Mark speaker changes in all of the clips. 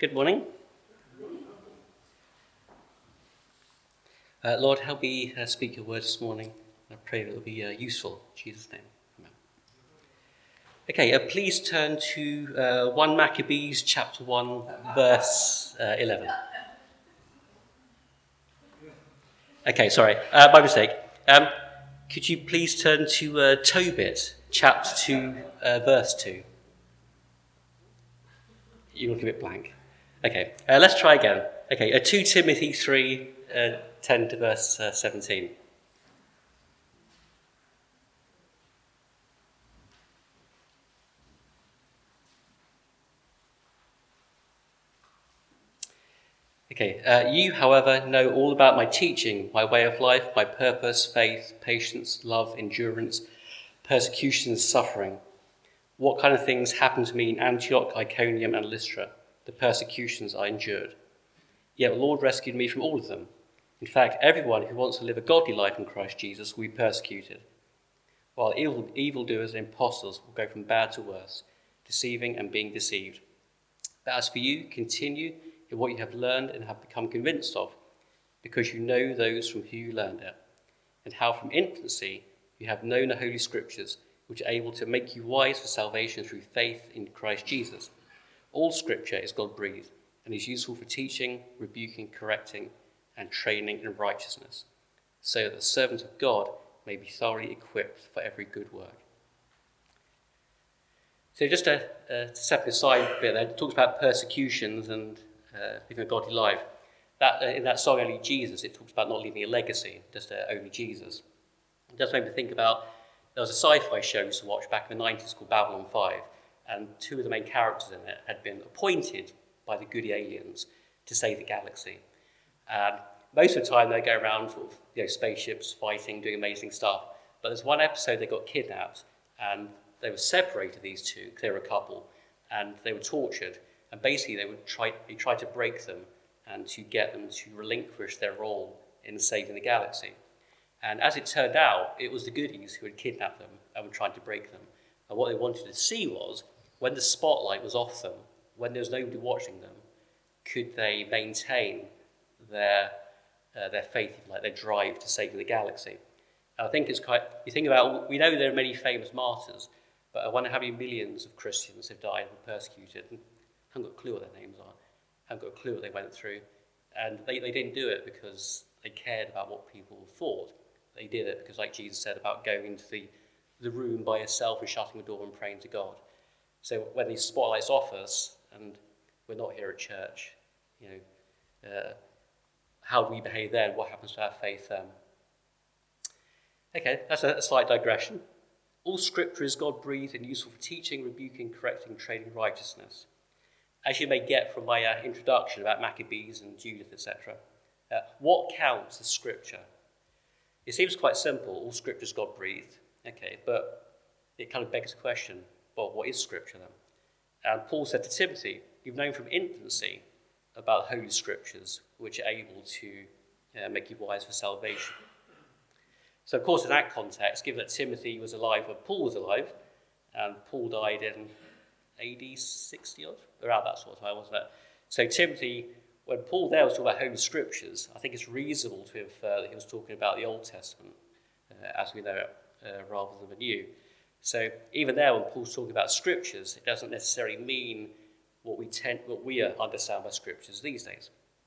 Speaker 1: Good morning. Lord, help me speak your word this morning. I pray that it will be useful. In Jesus' name. Amen. Okay, please turn to 1 Maccabees chapter 1, verse 11. Okay, sorry, my mistake. Could you please turn to Tobit chapter 2, verse 2? You look a bit blank. Okay, let's try again. Okay, 2 Timothy 3, 10 to verse 17. Okay, you, however, know all about my teaching, my way of life, my purpose, faith, patience, love, endurance, persecution, and suffering. What kind of things happened to me in Antioch, Iconium, and Lystra, the persecutions I endured. Yet the Lord rescued me from all of them. In fact, everyone who wants to live a godly life in Christ Jesus will be persecuted, while evildoers and impostors will go from bad to worse, deceiving and being deceived. But as for you, continue in what you have learned and have become convinced of, because you know those from whom you learned it, and how from infancy you have known the Holy Scriptures, which are able to make you wise for salvation through faith in Christ Jesus. All Scripture is God-breathed and is useful for teaching, rebuking, correcting, and training in righteousness, so that the servant of God may be thoroughly equipped for every good work. So just to step aside a bit there, it talks about persecutions and living a godly life. In that song, Only Jesus, it talks about not leaving a legacy, just only Jesus. It does make me think about, there was a sci-fi show I used to watch back in the 90s called Babylon 5, and two of the main characters in it had been appointed by the goody aliens to save the galaxy. And most of the time they go around sort of, spaceships, fighting, doing amazing stuff. But there's one episode they got kidnapped, and they were separated, these two, because they were a couple, and they were tortured. And basically they tried to break them and to get them to relinquish their role in saving the galaxy. And as it turned out, it was the goodies who had kidnapped them and were trying to break them. And what they wanted to see was, when the spotlight was off them, when there was nobody watching them, could they maintain their faith, like their drive to saving the galaxy. And I think it's quite, you think about, we know there are many famous martyrs, but I wonder how many millions of Christians have died and were persecuted. And I haven't got a clue what their names are. I haven't got a clue what they went through. And they didn't do it because they cared about what people thought. They did it because, like Jesus said, about going into the room by yourself and shutting the door and praying to God. So when these spotlights off us, and we're not here at church, how do we behave then? What happens to our faith then? Okay, that's a slight digression. All Scripture is God-breathed and useful for teaching, rebuking, correcting, training righteousness. As you may get from my introduction about Maccabees and Judith, etc., what counts as Scripture? It seems quite simple. All Scripture is God-breathed. Okay, but it kind of begs the question, well, what is Scripture then? And Paul said to Timothy, you've known from infancy about Holy Scriptures, which are able to make you wise for salvation. So, of course, in that context, given that Timothy was alive when Paul was alive, and Paul died in AD 60 odd, around that sort of time, wasn't it? So Timothy, when Paul there was talking about Holy Scriptures, I think it's reasonable to infer that he was talking about the Old Testament, as we know it, rather than the New. So even there, when Paul's talking about Scriptures, it doesn't necessarily mean what we understand by Scriptures these days.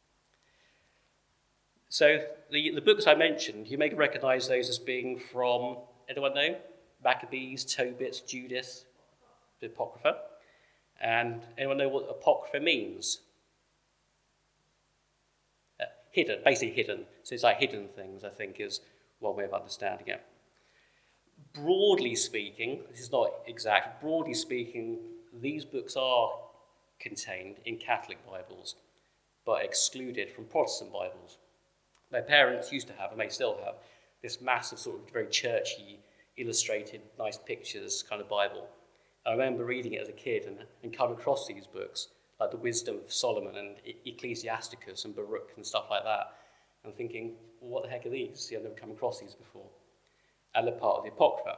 Speaker 1: So the books I mentioned, you may recognise those as being from, anyone know? Maccabees, Tobit, Judith, the Apocrypha. And anyone know what Apocrypha means? Hidden, basically hidden. So it's like hidden things, I think, is one way of understanding it. Broadly speaking, this is not exact, broadly speaking, these books are contained in Catholic Bibles, but excluded from Protestant Bibles. My parents used to have, and may still have, this massive sort of very churchy, illustrated, nice pictures kind of Bible. I remember reading it as a kid and coming across these books, like the Wisdom of Solomon and Ecclesiasticus and Baruch and stuff like that, and thinking, well, what the heck are these? I've never come across these before. And they're part of the Apocrypha.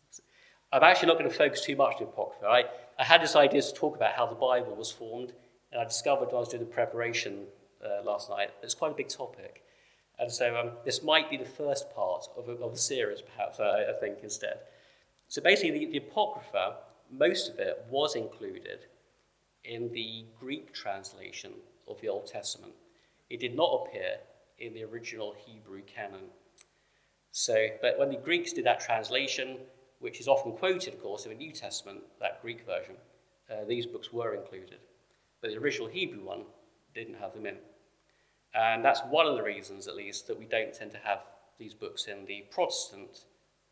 Speaker 1: I'm actually not going to focus too much on the Apocrypha. I had this idea to talk about how the Bible was formed And I discovered when I was doing the preparation last night, it's quite a big topic. And so this might be the first part of a series, perhaps, I think, instead. So basically, the Apocrypha, most of it was included in the Greek translation of the Old Testament. It did not appear in the original Hebrew canon. So, but when the Greeks did that translation, which is often quoted, of course, in the New Testament, that Greek version, these books were included. But the original Hebrew one didn't have them in. And that's one of the reasons, at least, that we don't tend to have these books in the Protestant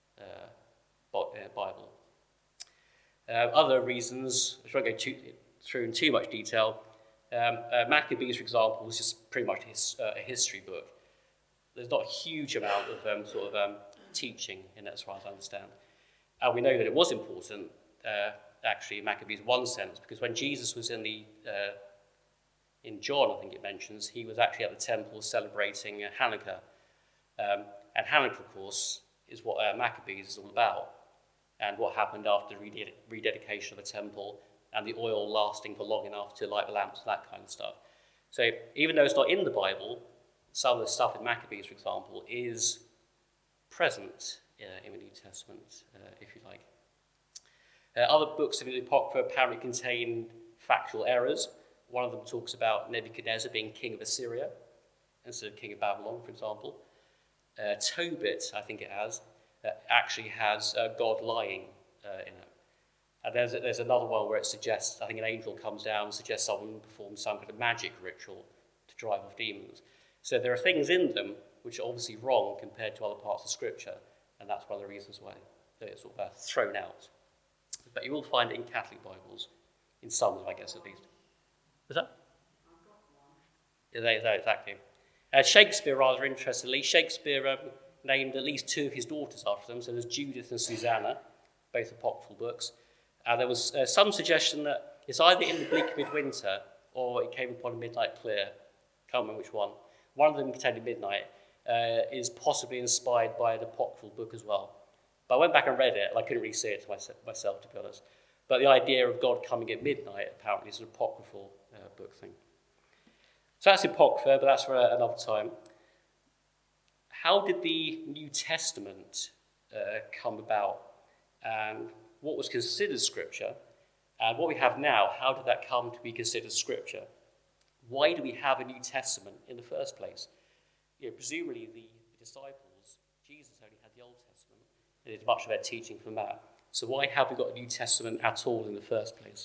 Speaker 1: Bible. Other reasons, which I won't go through in too much detail, Maccabees, for example, was just pretty much a history book. There's not a huge amount of teaching in it, as far as I understand. And we know that it was important, actually, in Maccabees, one sense, because when Jesus was in John, I think it mentions, he was actually at the temple celebrating Hanukkah. And Hanukkah, of course, is what Maccabees is all about, and what happened after the rededication of the temple and the oil lasting for long enough to light the lamps, that kind of stuff. So even though it's not in the Bible, some of the stuff in Maccabees, for example, is present in the New Testament, if you like. Other books of the Apocrypha apparently contain factual errors. One of them talks about Nebuchadnezzar being king of Assyria instead of king of Babylon, for example. Tobit, I think it has, actually has God lying in it. And there's another one where it suggests, I think an angel comes down and suggests someone performs some kind of magic ritual to drive off demons. So there are things in them which are obviously wrong compared to other parts of Scripture, and that's one of the reasons why they're sort of thrown out. But you will find it in Catholic Bibles, in some, I guess, at least. Was that? I've got one. Yeah, exactly. Shakespeare, rather interestingly, Shakespeare named at least two of his daughters after them. So there's Judith and Susanna, both apocryphal books. There was some suggestion that it's either in the bleak midwinter or it came upon a midnight clear. Can't remember which one. One of them, containing midnight, is possibly inspired by an apocryphal book as well. But I went back and read it, and I couldn't really see it myself, to be honest. But the idea of God coming at midnight apparently is an apocryphal book thing. So that's Apocrypha, but that's for another time. How did the New Testament come about? And what was considered Scripture? And what we have now, how did that come to be considered Scripture? Why do we have a New Testament in the first place? Presumably the disciples, Jesus only had the Old Testament. They did much of their teaching from that. So why have we got a New Testament at all in the first place?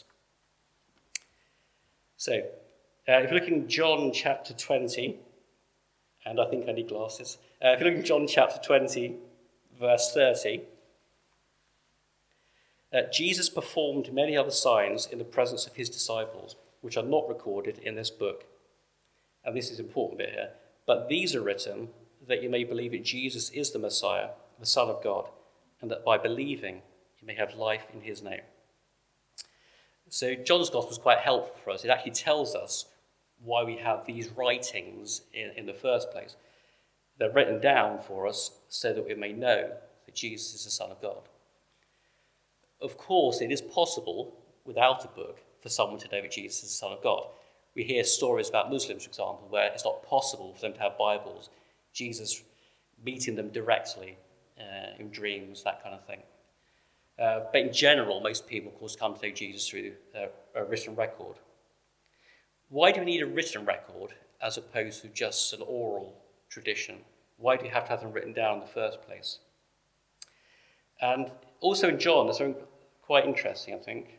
Speaker 1: So, if you're looking at John chapter 20, and I think I need glasses. If you're looking at John chapter 20, verse 30, Jesus performed many other signs in the presence of his disciples, which are not recorded in this book. And this is an important bit here. But these are written that you may believe that Jesus is the Messiah, the Son of God, and that by believing you may have life in his name. So John's Gospel is quite helpful for us. It actually tells us why we have these writings in the first place. They're written down for us so that we may know that Jesus is the Son of God. Of course, it is possible, without a book, for someone to know that Jesus is the Son of God. We hear stories about Muslims, for example, where it's not possible for them to have Bibles. Jesus meeting them directly in dreams, that kind of thing. But in general, most people, of course, come to know Jesus through a written record. Why do we need a written record as opposed to just an oral tradition? Why do you have to have them written down in the first place? And also in John, there's something quite interesting, I think.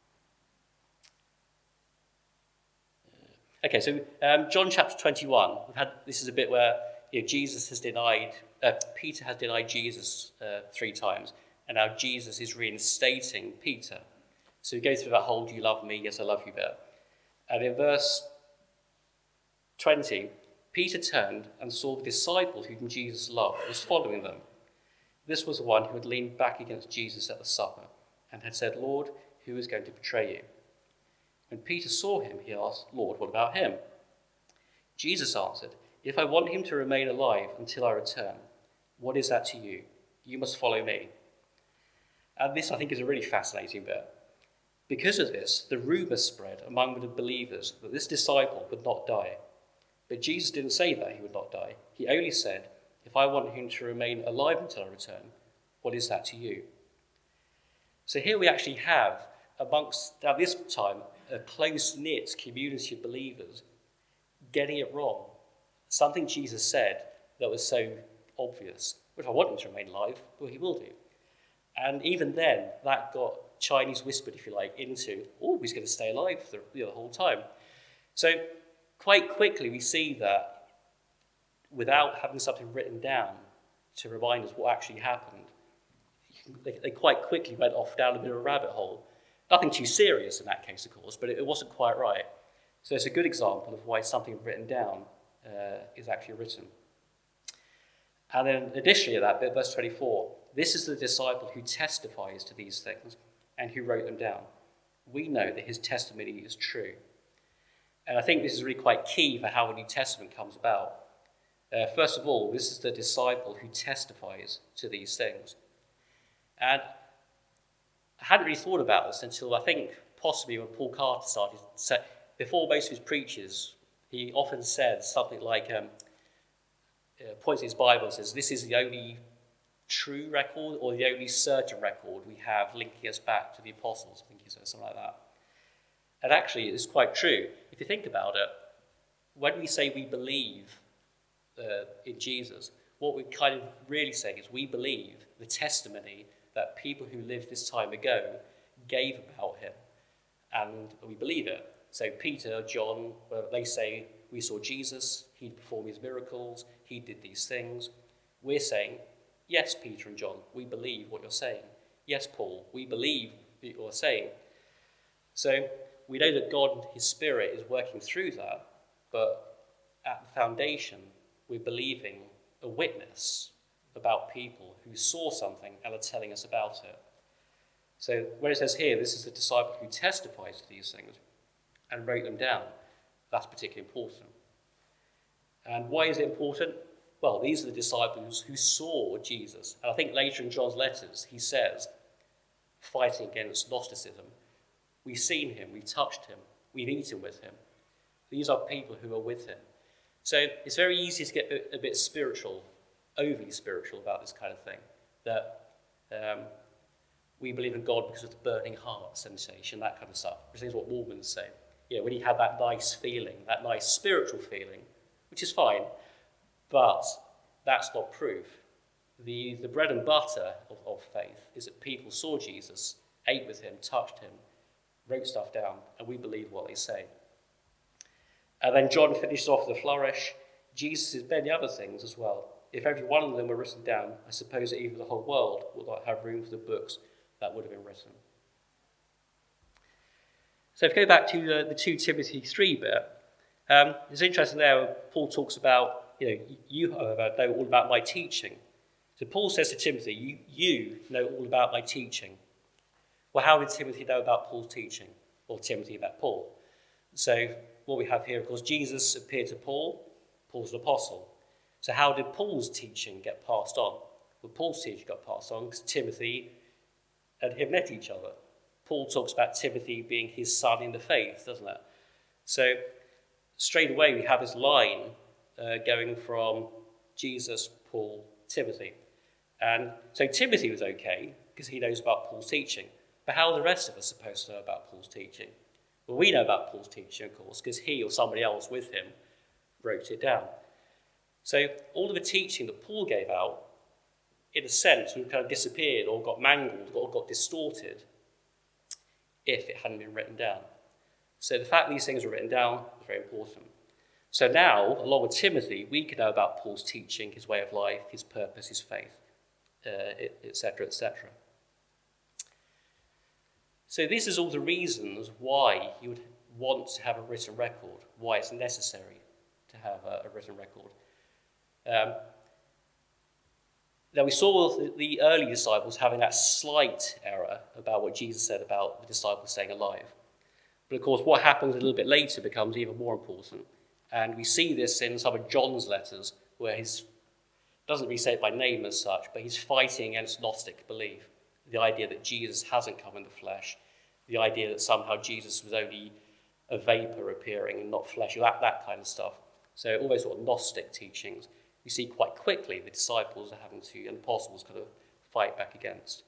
Speaker 1: Okay, so John chapter 21, this is a bit where Jesus has denied, Peter has denied Jesus 3 times, and now Jesus is reinstating Peter. So we go through that whole, do you love me? Yes, I love you bit. And in verse 20, Peter turned and saw the disciple whom Jesus loved was following them. This was the one who had leaned back against Jesus at the supper and had said, Lord, who is going to betray you? When Peter saw him, he asked, Lord, what about him? Jesus answered, if I want him to remain alive until I return, what is that to you? You must follow me. And this, I think, is a really fascinating bit. Because of this, the rumour spread among the believers that this disciple would not die. But Jesus didn't say that he would not die. He only said, if I want him to remain alive until I return, what is that to you? So here we actually have, amongst, at this time, a close-knit community of believers getting it wrong. Something Jesus said that was so obvious. Well, if I want him to remain alive, well, he will do. And even then, that got Chinese whispered, if you like, into, oh, he's going to stay alive the whole time. So quite quickly, we see that without having something written down to remind us what actually happened, they quite quickly went off down a bit of a rabbit hole. Nothing too serious in that case, of course, but it wasn't quite right. So it's a good example of why something written down is actually written. And then additionally to that, bit, verse 24, this is the disciple who testifies to these things and who wrote them down. We know that his testimony is true. And I think this is really quite key for how the New Testament comes about. First of all, this is the disciple who testifies to these things. And I hadn't really thought about this until I think possibly when Paul Carter started. Before most of his preachers, he often said something like, points in his Bible and says, this is the only true record or the only certain record we have linking us back to the apostles. I think he said something like that. And actually, it's quite true. If you think about it, when we say we believe in Jesus, what we're kind of really saying is we believe the testimony that people who lived this time ago gave about him, and we believe it. So Peter, John, they say, we saw Jesus, he performed his miracles, he did these things. We're saying, yes, Peter and John, we believe what you're saying. Yes, Paul, we believe what you're saying. So we know that God, his Spirit, is working through that, but at the foundation, we're believing a witness about people who saw something and are telling us about it. So when it says here, this is the disciple who testifies to these things and wrote them down, that's particularly important. And why is it important? Well, these are the disciples who saw Jesus. And I think later in John's letters, he says, fighting against Gnosticism, we've seen him, we've touched him, we've eaten with him. These are people who are with him. So it's very easy to get a bit spiritual, overly spiritual about this kind of thing, that we believe in God because of the burning heart sensation, that kind of stuff, which is what Mormons say. You know, when you have that nice feeling, that nice spiritual feeling, which is fine, but that's not proof. The bread and butter of faith is that people saw Jesus, ate with him, touched him, wrote stuff down, and we believe what they say. And then John finishes off with a flourish. Jesus is many other things as well. If every one of them were written down, I suppose that even the whole world would not have room for the books that would have been written. So if we go back to the 2 Timothy 3 bit, it's interesting there when Paul talks about, you, however, know all about my teaching. So Paul says to Timothy, you know all about my teaching. Well, how did Timothy know about Paul's teaching? Or Timothy about Paul? So what we have here, of course, Jesus appeared to Paul. Paul's an apostle. So how did Paul's teaching get passed on? Well, Paul's teaching got passed on because Timothy and him met each other. Paul talks about Timothy being his son in the faith, doesn't it? So straight away we have this line going from Jesus, Paul, Timothy. And so Timothy was okay because he knows about Paul's teaching. But how are the rest of us supposed to know about Paul's teaching? Well, we know about Paul's teaching, of course, because he or somebody else with him wrote it down. So all of the teaching that Paul gave out, in a sense, would have kind of disappeared or got mangled or got distorted if it hadn't been written down. So the fact these things were written down is very important. So now, along with Timothy, we can know about Paul's teaching, his way of life, his purpose, his faith, etc., etc. So this is all the reasons why you would want to have a written record, why it's necessary to have a written record. Now we saw the early disciples having that slight error about what Jesus said about the disciples staying alive. But of course what happens a little bit later becomes even more important. And we see this in some of John's letters where he doesn't really say it by name as such, but he's fighting against Gnostic belief. The idea that Jesus hasn't come in the flesh, the idea that somehow Jesus was only a vapor appearing and not flesh, that kind of stuff. So all those sort of Gnostic teachings, we see quite quickly the disciples are having to, and apostles kind of fight back against.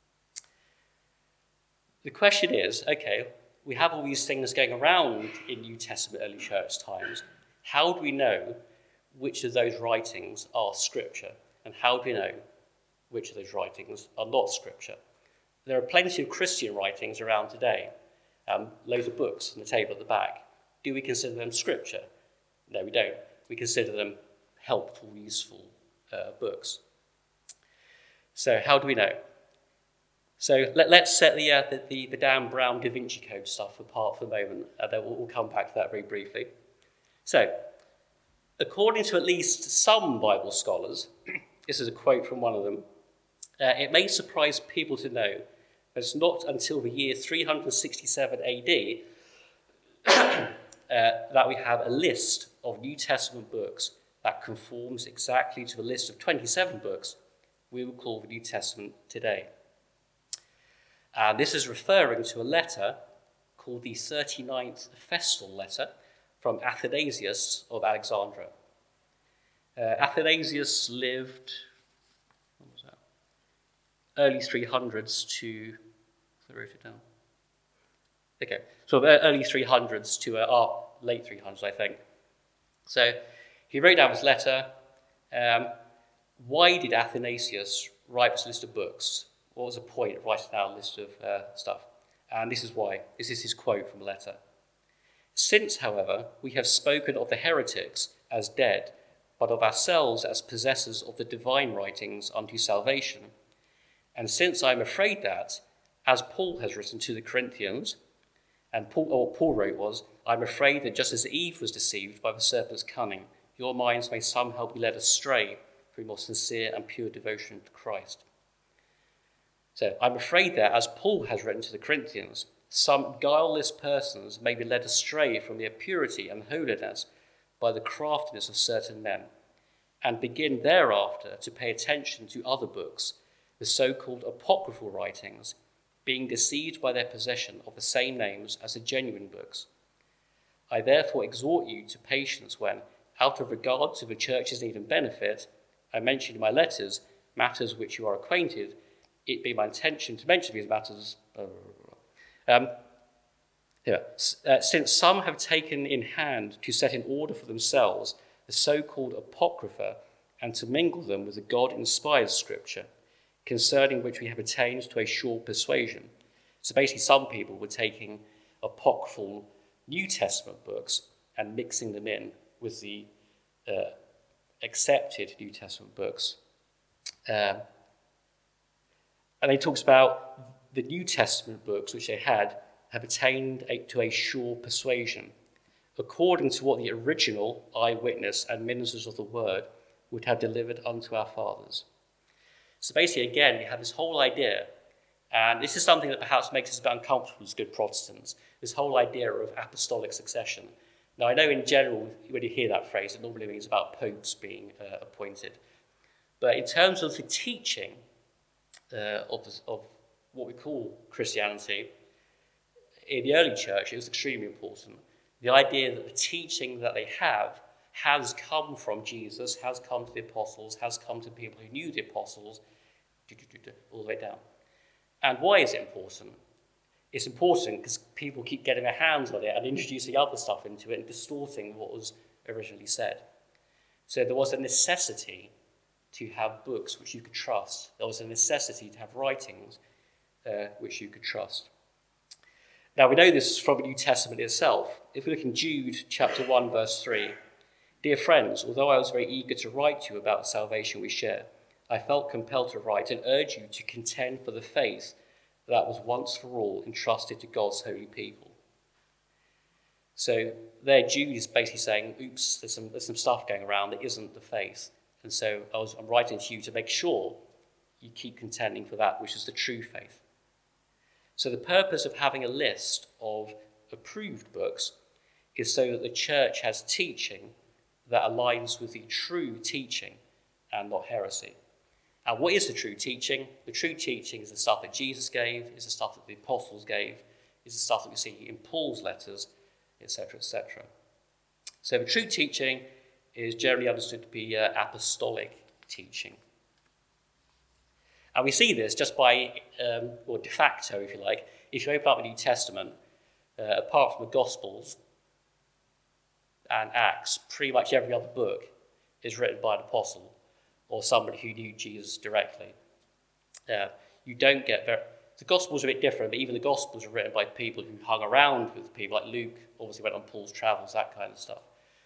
Speaker 1: The question is, okay, we have all these things going around in New Testament early church times. How do we know which of those writings are scripture? And how do we know which of those writings are not scripture? There are plenty of Christian writings around today, loads of books on the table at the back. Do we consider them scripture? No, we don't. We consider them helpful, useful books. So how do we know? So let's set the Dan Brown Da Vinci Code stuff apart for the moment, and then we'll come back to that very briefly. So, according to at least some Bible scholars, this is a quote from one of them, it may surprise people to know that it's not until the year 367 AD that we have a list of New Testament books that conforms exactly to the list of 27 books we will call the New Testament today. And this is referring to a letter called the 39th Festal Letter from Athanasius of Alexandria. Athanasius lived, what was that? Early 300s to, I wrote it down. Okay, so early 300s to late 300s, I think. So he wrote down his letter. Why did Athanasius write this list of books? What was the point of writing down a list of stuff? And this is why. This is his quote from the letter. Since, however, we have spoken of the heretics as dead, but of ourselves as possessors of the divine writings unto salvation, and since I am afraid that, as Paul has written to the Corinthians, and what Paul wrote was, I am afraid that just as Eve was deceived by the serpent's cunning, your minds may somehow be led astray through more sincere and pure devotion to Christ. So I'm afraid that, as Paul has written to the Corinthians, some guileless persons may be led astray from their purity and holiness by the craftiness of certain men, and begin thereafter to pay attention to other books, the so-called apocryphal writings, being deceived by their possession of the same names as the genuine books. I therefore exhort you to patience when, out of regard to the church's need and benefit, I mention in my letters matters which you are acquainted, it being my intention to mention these matters. Since some have taken in hand to set in order for themselves the so-called Apocrypha and to mingle them with the God-inspired scripture, concerning which we have attained to a sure persuasion. So basically some people were taking apocryphal New Testament books and mixing them in with the accepted New Testament books. And he talks about the New Testament books which they had have attained to a sure persuasion, according to what the original eyewitness and ministers of the word would have delivered unto our fathers. So basically, again, we have this whole idea, and this is something that perhaps makes us a bit uncomfortable as good Protestants, this whole idea of apostolic succession. Now, I know in general, when you hear that phrase, it normally means about popes being appointed. But in terms of the teaching of what we call Christianity, in the early church, it was extremely important. The idea that the teaching that they have has come from Jesus, has come to the apostles, has come to people who knew the apostles, all the way down. And why is it important? It's important because people keep getting their hands on it and introducing other stuff into it and distorting what was originally said. So there was a necessity to have books which you could trust. There was a necessity to have writings which you could trust. Now, we know this from the New Testament itself. If we look in Jude chapter 1, verse 3, dear friends, although I was very eager to write to you about the salvation we share, I felt compelled to write and urge you to contend for the faith that was once for all entrusted to God's holy people. So there, Jude is basically saying, oops, there's some stuff going around that isn't the faith. And so I'm writing to you to make sure you keep contending for that which is the true faith. So the purpose of having a list of approved books is so that the church has teaching that aligns with the true teaching and not heresy. And what is the true teaching? The true teaching is the stuff that Jesus gave, is the stuff that the apostles gave, is the stuff that we see in Paul's letters, etc., etc. So the true teaching is generally understood to be apostolic teaching. And we see this just by, or de facto, if you like, if you open up the New Testament, apart from the Gospels and Acts, pretty much every other book is written by an apostle or somebody who knew Jesus directly. You don't get the Gospels are a bit different, but even the Gospels are written by people who hung around with people like Luke, obviously went on Paul's travels, that kind of stuff.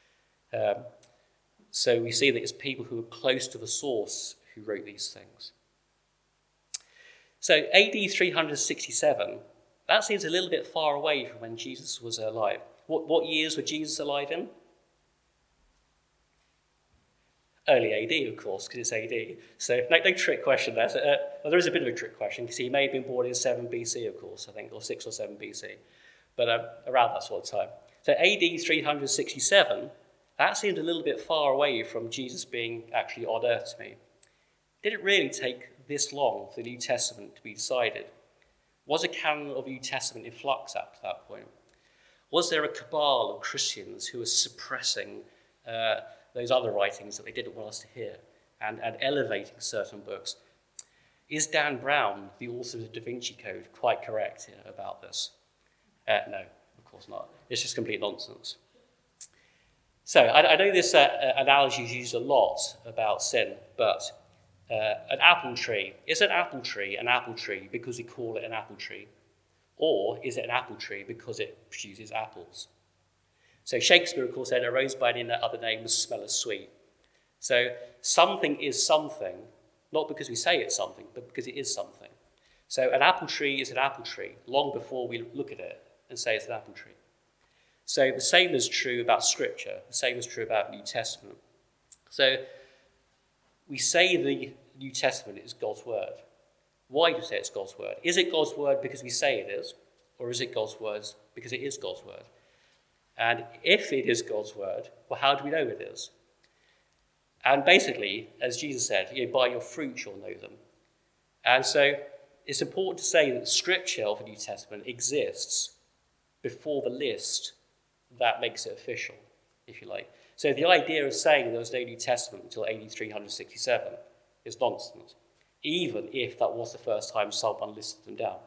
Speaker 1: So we see that it's people who are close to the source who wrote these things. So AD 367, that seems a little bit far away from when Jesus was alive. What years were Jesus alive in? Early AD, of course, because it's AD. So no trick question there. Well, there is a bit of a trick question, because he may have been born in 7 BC, of course, I think, or 6 or 7 BC. But around that sort of time. So AD 367, that seemed a little bit far away from Jesus being actually on earth to me. Did it really take this long for the New Testament to be decided? Was a canon of the New Testament in flux up to that point? Was there a cabal of Christians who were suppressing those other writings that they didn't want us to hear and elevating certain books? Is Dan Brown, the author of the Da Vinci Code, quite correct about this? No, of course not. It's just complete nonsense. So I know this analogy is used a lot about sin, but an apple tree, is an apple tree because we call it an apple tree? Or is it an apple tree because it produces apples? So Shakespeare, of course, said a rose by any other name must smell as sweet. So something is something, not because we say it's something, but because it is something. So an apple tree is an apple tree long before we look at it and say it's an apple tree. So the same is true about Scripture. The same is true about New Testament. So we say the New Testament is God's word. Why do we say it's God's word? Is it God's word because we say it is? Or is it God's word because it is God's word? And if it is God's word, well, how do we know it is? And basically, as Jesus said, by your fruit you'll know them. And so it's important to say that the Scripture of the New Testament exists before the list that makes it official, if you like. So the idea of saying there was no New Testament until AD 367 is nonsense, even if that was the first time someone listed them down.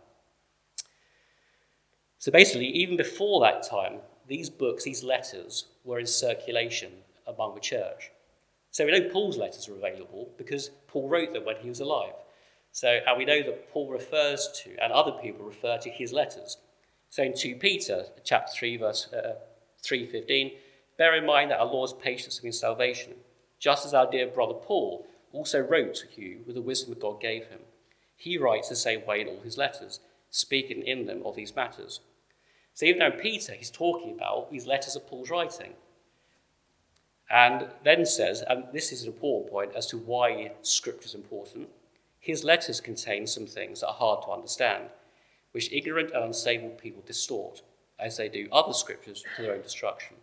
Speaker 1: So basically, even before that time, these books, these letters, were in circulation among the church. So we know Paul's letters are available because Paul wrote them when he was alive. And we know that Paul refers to, and other people refer to his letters. So in 2 Peter, chapter 3, verse 3:15, bear in mind that our Lord's patience means salvation, just as our dear brother Paul also wrote to you with the wisdom that God gave him. He writes the same way in all his letters, speaking in them of these matters. So even though in Peter he's talking about these letters of Paul's writing. And then says, and this is an important point as to why Scripture is important, his letters contain some things that are hard to understand, which ignorant and unstable people distort, as they do other scriptures to their own destruction.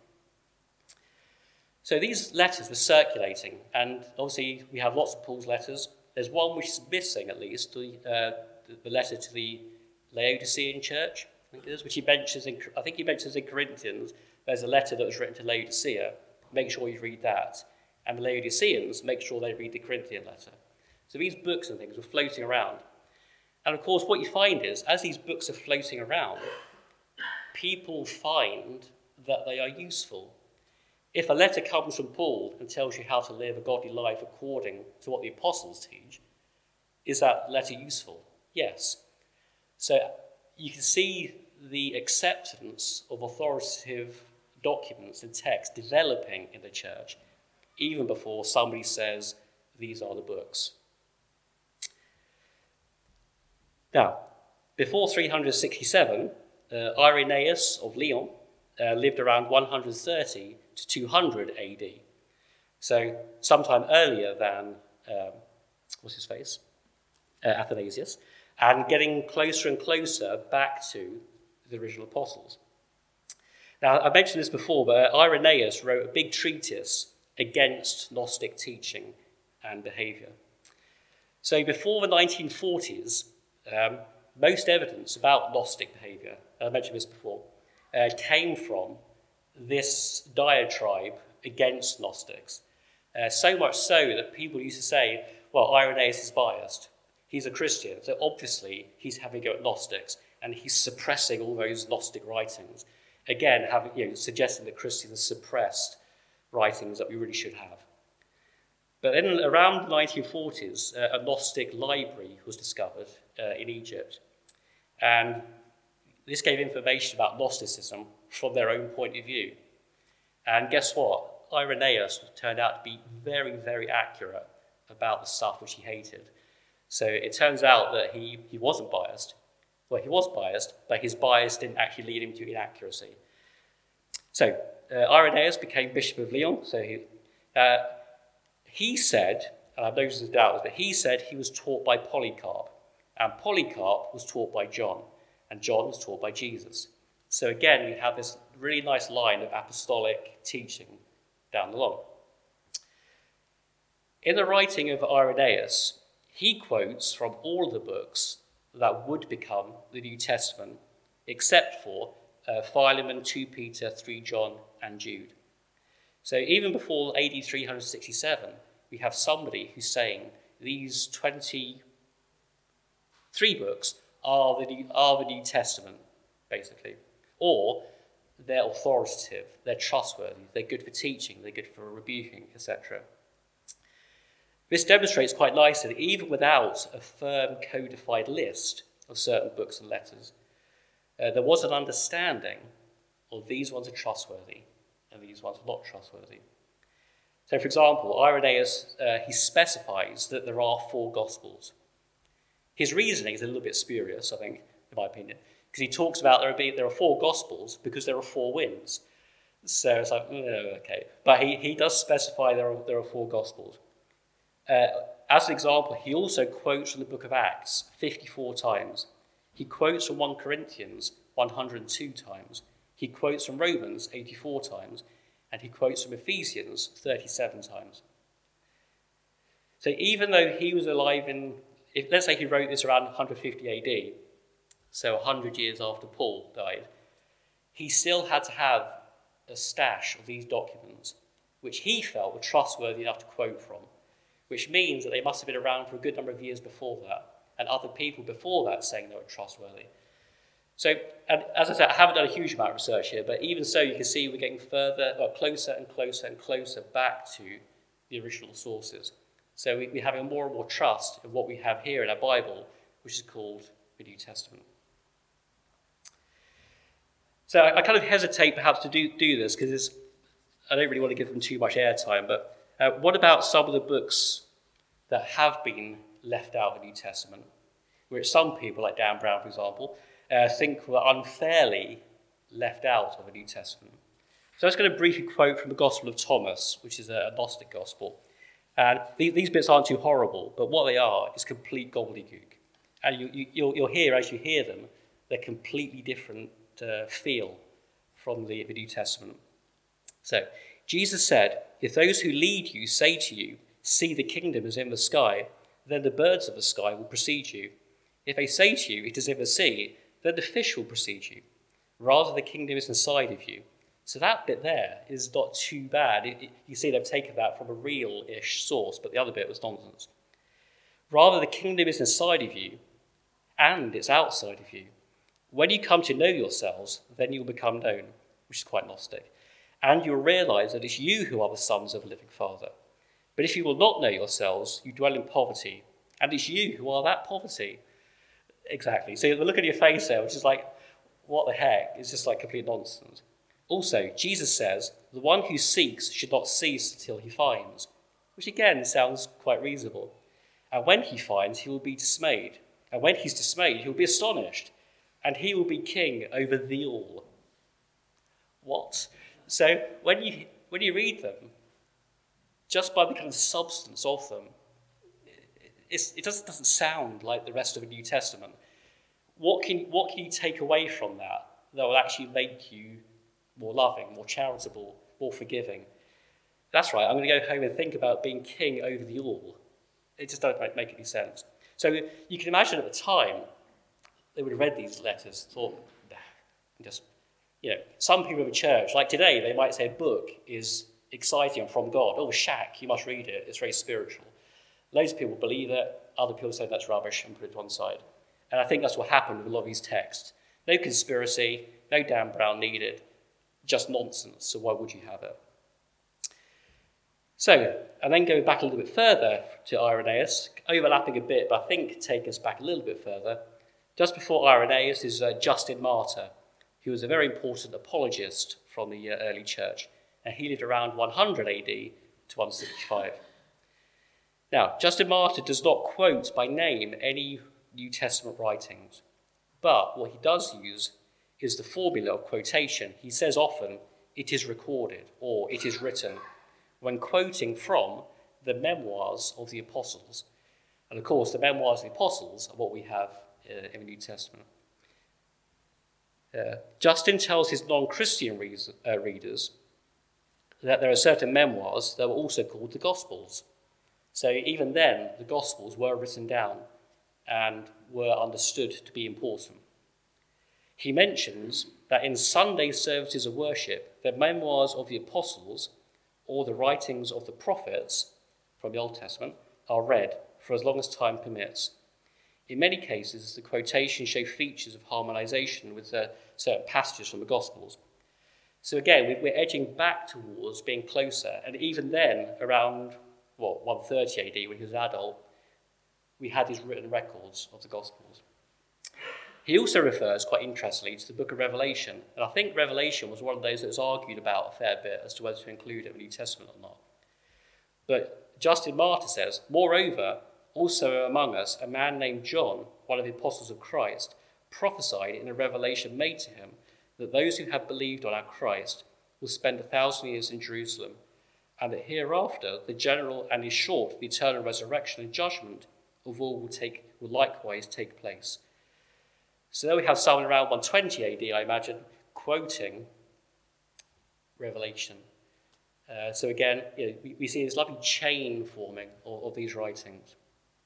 Speaker 1: So these letters were circulating, and obviously we have lots of Paul's letters. There's one which is missing, at least, the letter to the Laodicean church, I think it is, which he mentions in Corinthians. There's a letter that was written to Laodicea. Make sure you read that. And the Laodiceans, make sure they read the Corinthian letter. So these books and things were floating around. And of course, what you find is, as these books are floating around, people find that they are useful. If a letter comes from Paul and tells you how to live a godly life according to what the apostles teach, is that letter useful? Yes. So you can see the acceptance of authoritative documents and texts developing in the church even before somebody says, these are the books. Now, before 367, Irenaeus of Lyon lived around 130 to 200 AD. So sometime earlier than, Athanasius, and getting closer and closer back to the original apostles. Now, I mentioned this before, but Irenaeus wrote a big treatise against Gnostic teaching and behaviour. So before the 1940s, most evidence about Gnostic behaviour, I mentioned this before, came from this diatribe against Gnostics. So much so that people used to say, well, Irenaeus is biased. He's a Christian, so obviously he's having a go at Gnostics, and he's suppressing all those Gnostic writings. Again, suggesting that Christians suppressed writings that we really should have. But then around the 1940s, a Gnostic library was discovered in Egypt. And this gave information about Gnosticism from their own point of view. And guess what? Irenaeus turned out to be very, very accurate about the stuff which he hated. So it turns out that he wasn't biased. Well, he was biased, but his bias didn't actually lead him to inaccuracy. So Irenaeus became Bishop of Lyon. So he said, and I've noticed his doubts, but he said he was taught by Polycarp. And Polycarp was taught by John. And John was taught by Jesus. So again, we have this really nice line of apostolic teaching down the line. In the writing of Irenaeus, he quotes from all the books that would become the New Testament, except for Philemon, 2 Peter, 3 John, and Jude. So even before AD 367, we have somebody who's saying these 23 books are the New Testament, basically. Or they're authoritative, they're trustworthy, they're good for teaching, they're good for rebuking, etc. This demonstrates quite nicely that even without a firm codified list of certain books and letters, there was an understanding of these ones are trustworthy and these ones are not trustworthy. So, for example, Irenaeus, he specifies that there are 4 Gospels. His reasoning is a little bit spurious, I think, in my opinion, because he talks about there are 4 Gospels because there are 4 winds. So it's like, okay. But he does specify there are 4 Gospels. As an example, he also quotes from the book of Acts 54 times. He quotes from 1 Corinthians 102 times. He quotes from Romans 84 times. And he quotes from Ephesians 37 times. So even though he was alive let's say he wrote this around 150 AD, so 100 years after Paul died, he still had to have a stash of these documents, which he felt were trustworthy enough to quote from, which means that they must have been around for a good number of years before that, and other people before that saying they were trustworthy. So, and as I said, I haven't done a huge amount of research here, but even so, you can see we're getting closer and closer and closer back to the original sources. So we're having more and more trust in what we have here in our Bible, which is called the New Testament. So I kind of hesitate perhaps to do this because I don't really want to give them too much airtime, but what about some of the books that have been left out of the New Testament, which some people, like Dan Brown, for example, think were unfairly left out of the New Testament? So I was going to briefly quote from the Gospel of Thomas, which is a Gnostic Gospel. And these bits aren't too horrible, but what they are is complete gobbledygook. And you'll hear, as you hear them, they're completely different feel from the New Testament. So, Jesus said, "If those who lead you say to you, 'See, the kingdom is in the sky,' then the birds of the sky will precede you. If they say to you, 'It is in the sea,' then the fish will precede you. Rather, the kingdom is inside of you." So that bit there is not too bad. You see they've taken that from a real-ish source, but the other bit was nonsense. "Rather, the kingdom is inside of you, and it's outside of you. When you come to know yourselves, then you'll become known," which is quite Gnostic. "And you'll realize that it's you who are the sons of the living Father. But if you will not know yourselves, you dwell in poverty, and it's you who are that poverty." Exactly. So the look on your face there, which is like, what the heck? It's just like complete nonsense. Also, Jesus says, "The one who seeks should not cease until he finds," which again sounds quite reasonable. "And when he finds, he will be dismayed. And when he's dismayed, he will be astonished. And he will be king over the all." What? So when you read them, just by the kind of substance of them, it just doesn't sound like the rest of the New Testament. What can you take away from that will actually make you more loving, more charitable, more forgiving? That's right, I'm going to go home and think about being king over the all. It just doesn't make any sense. So you can imagine at the time, they would have read these letters, thought, just, some people in the church, like today, they might say a book is exciting and from God. Oh, Shack, you must read it. It's very spiritual. Loads of people believe it. Other people say that's rubbish and put it to one side. And I think that's what happened with a lot of these texts. No conspiracy, no Dan Brown needed, just nonsense. So why would you have it? So, and then going back a little bit further to Irenaeus, overlapping a bit, but I think take us back a little bit further. Just before Irenaeus is Justin Martyr, who was a very important apologist from the early church, and he lived around 100 AD to 165. Now, Justin Martyr does not quote by name any New Testament writings, but what he does use is the formula of quotation. He says often, "it is recorded," or "it is written," when quoting from the memoirs of the apostles. And of course, the memoirs of the apostles are what we have in the New Testament. Justin tells his non-Christian readers that there are certain memoirs that were also called the Gospels. So even then, the Gospels were written down and were understood to be important. He mentions that in Sunday services of worship, the memoirs of the apostles or the writings of the prophets from the Old Testament are read for as long as time permits. In many cases, the quotations show features of harmonization with certain passages from the Gospels. So again, we're edging back towards being closer. And even then, around 130 AD, when he was an adult, we had these written records of the Gospels. He also refers, quite interestingly, to the book of Revelation. And I think Revelation was one of those that was argued about a fair bit as to whether to include it in the New Testament or not. But Justin Martyr says, "Moreover, also among us, a man named John, one of the apostles of Christ, prophesied in a revelation made to him that those who have believed on our Christ will spend 1,000 years in Jerusalem, and that hereafter the general and, in short, the eternal resurrection and judgment of all will likewise take place." So there we have someone around 120 AD, I imagine, quoting Revelation. So again, we see this lovely chain forming of these writings.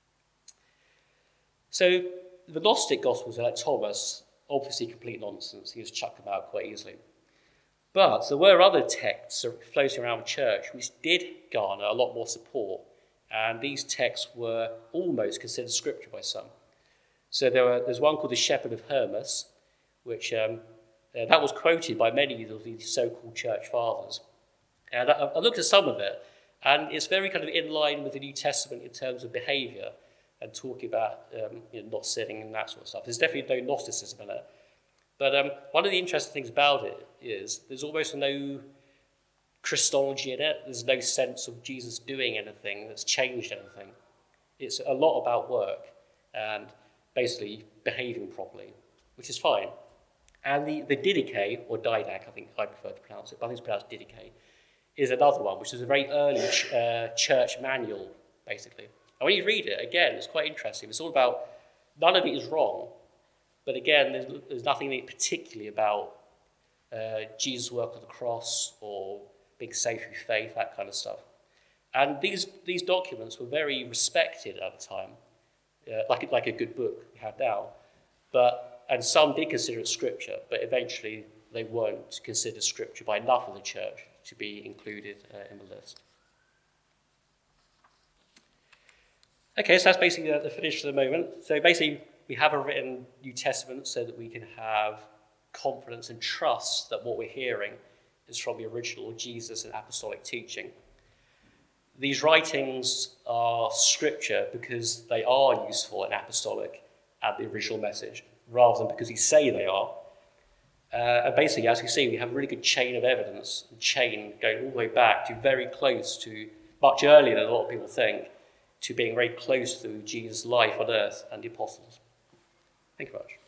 Speaker 1: So the Gnostic Gospels, like Thomas, obviously complete nonsense. He just chucked them out quite easily. But there were other texts floating around the church which did garner a lot more support, and these texts were almost considered scripture by some. So there's one called the Shepherd of Hermas, which that was quoted by many of the so-called church fathers. And I looked at some of it, and it's very kind of in line with the New Testament in terms of behaviour and talking about not sinning and that sort of stuff. There's definitely no Gnosticism in it. But one of the interesting things about it is there's almost no Christology in it. There's no sense of Jesus doing anything that's changed anything. It's a lot about work and basically behaving properly, which is fine. And the Didache, or Didache, I think I prefer to pronounce it, but I think it's pronounced Didache, is another one, which is a very early church manual, basically. And when you read it, again, it's quite interesting. It's all about, none of it is wrong, but again, there's nothing in it particularly about Jesus' work on the cross or being saved through faith, that kind of stuff. And these documents were very respected at the time, like a good book we have now. And some did consider it scripture, but eventually they weren't considered scripture by enough of the church to be included in the list. Okay, so that's basically the finish for the moment. So basically, we have a written New Testament so that we can have confidence and trust that what we're hearing is from the original Jesus and apostolic teaching. These writings are scripture because they are useful and apostolic at the original message, rather than because we say they are. And basically, as you see, we have a really good chain of evidence, going all the way back to very close to, much earlier than a lot of people think, to being very close to Jesus' life on earth and the apostles. Thank you very much.